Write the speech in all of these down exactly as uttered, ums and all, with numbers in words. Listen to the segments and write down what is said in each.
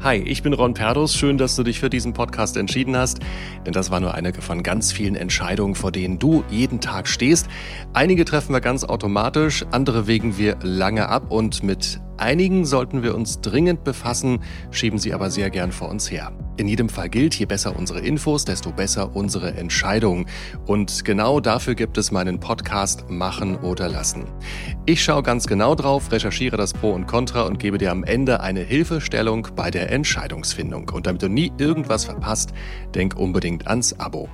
Hi, ich bin Ron Perdus. Schön, dass du dich für diesen Podcast entschieden hast, denn das war nur eine von ganz vielen Entscheidungen, vor denen du jeden Tag stehst. Einige treffen wir ganz automatisch, andere wägen wir lange ab und mit einigen sollten wir uns dringend befassen, schieben sie aber sehr gern vor uns her. In jedem Fall gilt, je besser unsere Infos, desto besser unsere Entscheidungen. Und genau dafür gibt es meinen Podcast Machen oder Lassen. Ich schaue ganz genau drauf, recherchiere das Pro und Contra und gebe dir am Ende eine Hilfestellung bei der Entscheidungsfindung. Und damit du nie irgendwas verpasst, denk unbedingt ans Abo.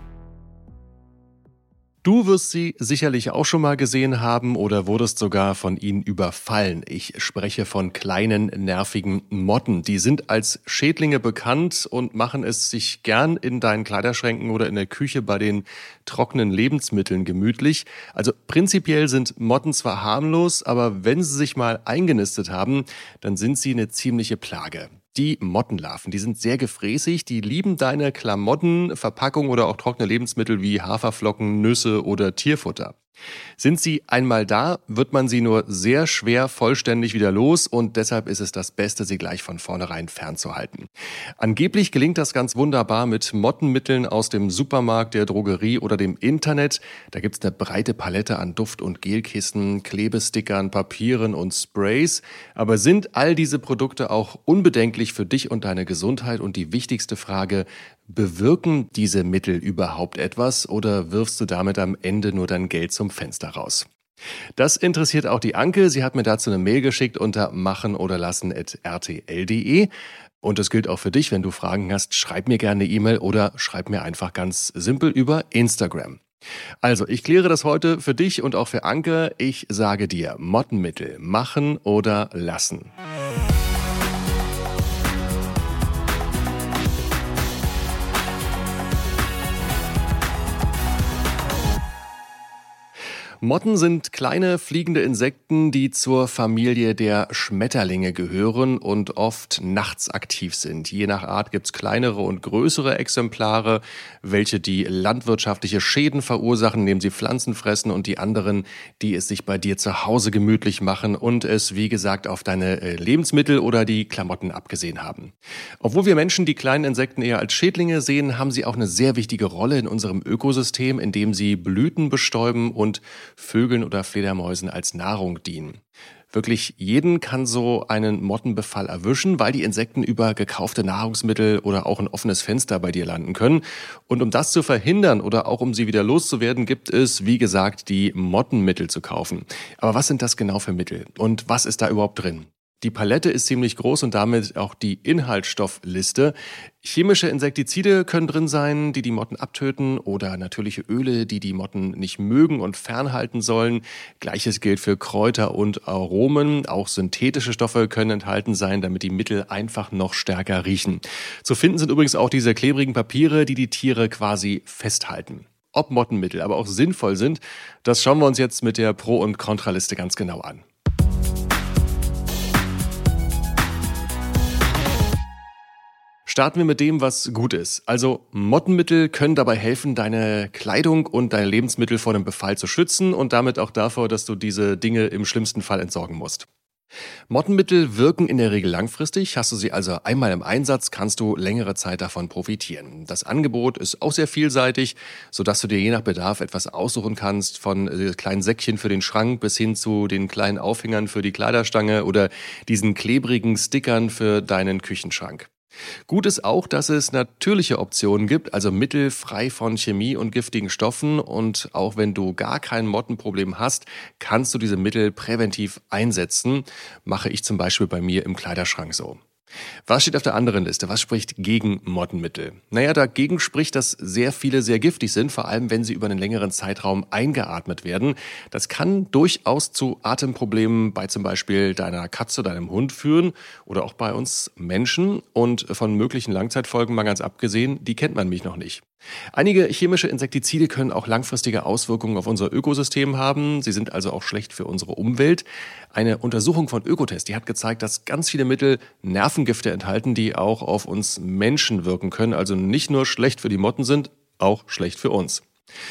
Du wirst sie sicherlich auch schon mal gesehen haben oder wurdest sogar von ihnen überfallen. Ich spreche von kleinen, nervigen Motten. Die sind als Schädlinge bekannt und machen es sich gern in deinen Kleiderschränken oder in der Küche bei den trockenen Lebensmitteln gemütlich. Also prinzipiell sind Motten zwar harmlos, aber wenn sie sich mal eingenistet haben, dann sind sie eine ziemliche Plage. Die Mottenlarven, die sind sehr gefräßig, die lieben deine Klamotten, Verpackung oder auch trockene Lebensmittel wie Haferflocken, Nüsse oder Tierfutter. Sind sie einmal da, wird man sie nur sehr schwer vollständig wieder los und deshalb ist es das Beste, sie gleich von vornherein fernzuhalten. Angeblich gelingt das ganz wunderbar mit Mottenmitteln aus dem Supermarkt, der Drogerie oder dem Internet. Da gibt's eine breite Palette an Duft- und Gelkissen, Klebestickern, Papieren und Sprays. Aber sind all diese Produkte auch unbedenklich für dich und deine Gesundheit? Und die wichtigste Frage: Bewirken diese Mittel überhaupt etwas oder wirfst du damit am Ende nur dein Geld zum Fenster raus? Das interessiert auch die Anke. Sie hat mir dazu eine Mail geschickt unter machen oder lassen at r t l punkt d e. Und das gilt auch für dich. Wenn du Fragen hast, schreib mir gerne eine E-Mail oder schreib mir einfach ganz simpel über Instagram. Also, ich kläre das heute für dich und auch für Anke. Ich sage dir, Mottenmittel machen oder lassen. Motten sind kleine fliegende Insekten, die zur Familie der Schmetterlinge gehören und oft nachts aktiv sind. Je nach Art gibt's kleinere und größere Exemplare, welche die landwirtschaftliche Schäden verursachen, indem sie Pflanzen fressen, und die anderen, die es sich bei dir zu Hause gemütlich machen und es, wie gesagt, auf deine Lebensmittel oder die Klamotten abgesehen haben. Obwohl wir Menschen die kleinen Insekten eher als Schädlinge sehen, haben sie auch eine sehr wichtige Rolle in unserem Ökosystem, indem sie Blüten bestäuben und Vögeln oder Fledermäusen als Nahrung dienen. Wirklich jeden kann so einen Mottenbefall erwischen, weil die Insekten über gekaufte Nahrungsmittel oder auch ein offenes Fenster bei dir landen können. Und um das zu verhindern oder auch um sie wieder loszuwerden, gibt es, wie gesagt, die Mottenmittel zu kaufen. Aber was sind das genau für Mittel? Und was ist da überhaupt drin? Die Palette ist ziemlich groß und damit auch die Inhaltsstoffliste. Chemische Insektizide können drin sein, die die Motten abtöten, oder natürliche Öle, die die Motten nicht mögen und fernhalten sollen. Gleiches gilt für Kräuter und Aromen. Auch synthetische Stoffe können enthalten sein, damit die Mittel einfach noch stärker riechen. Zu finden sind übrigens auch diese klebrigen Papiere, die die Tiere quasi festhalten. Ob Mottenmittel aber auch sinnvoll sind, das schauen wir uns jetzt mit der Pro- und Kontraliste ganz genau an. Starten wir mit dem, was gut ist. Also Mottenmittel können dabei helfen, deine Kleidung und deine Lebensmittel vor dem Befall zu schützen und damit auch davor, dass du diese Dinge im schlimmsten Fall entsorgen musst. Mottenmittel wirken in der Regel langfristig. Hast du sie also einmal im Einsatz, kannst du längere Zeit davon profitieren. Das Angebot ist auch sehr vielseitig, sodass du dir je nach Bedarf etwas aussuchen kannst, von kleinen Säckchen für den Schrank bis hin zu den kleinen Aufhängern für die Kleiderstange oder diesen klebrigen Stickern für deinen Küchenschrank. Gut ist auch, dass es natürliche Optionen gibt, also Mittel frei von Chemie und giftigen Stoffen, und auch wenn du gar kein Mottenproblem hast, kannst du diese Mittel präventiv einsetzen. Mache ich zum Beispiel bei mir im Kleiderschrank so. Was steht auf der anderen Liste? Was spricht gegen Mottenmittel? Naja, dagegen spricht, dass sehr viele sehr giftig sind, vor allem wenn sie über einen längeren Zeitraum eingeatmet werden. Das kann durchaus zu Atemproblemen bei zum Beispiel deiner Katze, deinem Hund führen oder auch bei uns Menschen. Und von möglichen Langzeitfolgen mal ganz abgesehen, die kennt man nämlich noch nicht. Einige chemische Insektizide können auch langfristige Auswirkungen auf unser Ökosystem haben. Sie sind also auch schlecht für unsere Umwelt. Eine Untersuchung von Ökotest, die hat gezeigt, dass ganz viele Mittel Nervengifte enthalten, die auch auf uns Menschen wirken können. Also nicht nur schlecht für die Motten sind, auch schlecht für uns.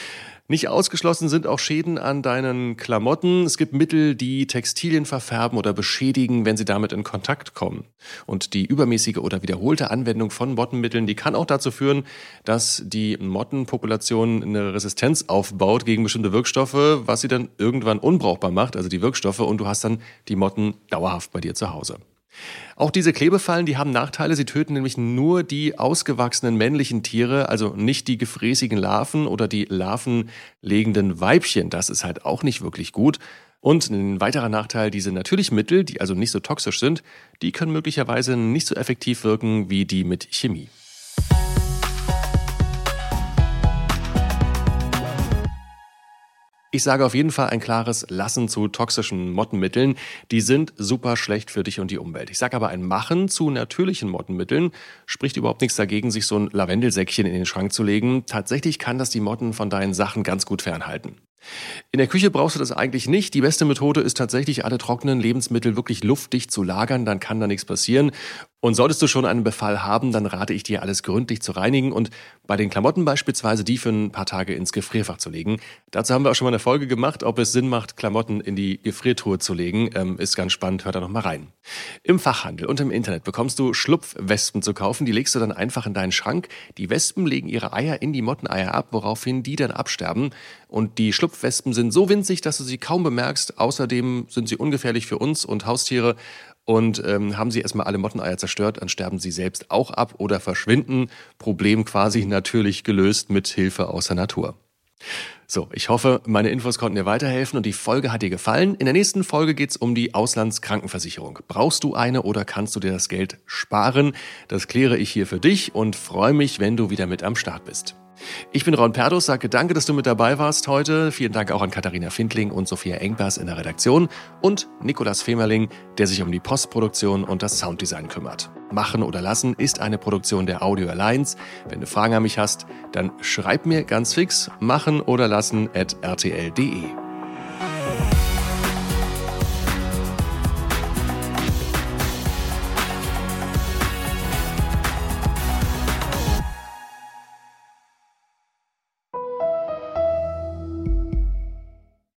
Nicht ausgeschlossen sind auch Schäden an deinen Klamotten. Es gibt Mittel, die Textilien verfärben oder beschädigen, wenn sie damit in Kontakt kommen. Und die übermäßige oder wiederholte Anwendung von Mottenmitteln, die kann auch dazu führen, dass die Mottenpopulation eine Resistenz aufbaut gegen bestimmte Wirkstoffe, was sie dann irgendwann unbrauchbar macht, also die Wirkstoffe, und du hast dann die Motten dauerhaft bei dir zu Hause. Auch diese Klebefallen, die haben Nachteile. Sie töten nämlich nur die ausgewachsenen männlichen Tiere, also nicht die gefräßigen Larven oder die larvenlegenden Weibchen. Das ist halt auch nicht wirklich gut. Und ein weiterer Nachteil, diese natürlichen Mittel, die also nicht so toxisch sind, die können möglicherweise nicht so effektiv wirken wie die mit Chemie. Ich sage auf jeden Fall ein klares Lassen zu toxischen Mottenmitteln. Die sind super schlecht für dich und die Umwelt. Ich sage aber ein Machen zu natürlichen Mottenmitteln. Spricht überhaupt nichts dagegen, sich so ein Lavendelsäckchen in den Schrank zu legen. Tatsächlich kann das die Motten von deinen Sachen ganz gut fernhalten. In der Küche brauchst du das eigentlich nicht. Die beste Methode ist tatsächlich, alle trockenen Lebensmittel wirklich luftdicht zu lagern, dann kann da nichts passieren. Und solltest du schon einen Befall haben, dann rate ich dir, alles gründlich zu reinigen und bei den Klamotten beispielsweise die für ein paar Tage ins Gefrierfach zu legen. Dazu haben wir auch schon mal eine Folge gemacht, ob es Sinn macht, Klamotten in die Gefriertruhe zu legen. Ähm, ist ganz spannend, hört da noch mal rein. Im Fachhandel und im Internet bekommst du Schlupfwespen zu kaufen. Die legst du dann einfach in deinen Schrank. Die Wespen legen ihre Eier in die Motteneier ab, woraufhin die dann absterben. Und die Schlupfwespen sind so winzig, dass du sie kaum bemerkst. Außerdem sind sie ungefährlich für uns und Haustiere. Und ähm, haben sie erstmal alle Motteneier zerstört, dann sterben sie selbst auch ab oder verschwinden. Problem quasi natürlich gelöst mit Hilfe aus der Natur. So, ich hoffe, meine Infos konnten dir weiterhelfen und die Folge hat dir gefallen. In der nächsten Folge geht's um die Auslandskrankenversicherung. Brauchst du eine oder kannst du dir das Geld sparen? Das kläre ich hier für dich und freue mich, wenn du wieder mit am Start bist. Ich bin Ron Perdus, sage danke, dass du mit dabei warst heute. Vielen Dank auch an Katharina Findling und Sophia Engpers in der Redaktion und Nikolas Femerling, der sich um die Postproduktion und das Sounddesign kümmert. Machen oder Lassen ist eine Produktion der Audio Alliance. Wenn du Fragen an mich hast, dann schreib mir ganz fix machen oder lassen at r t l punkt d e.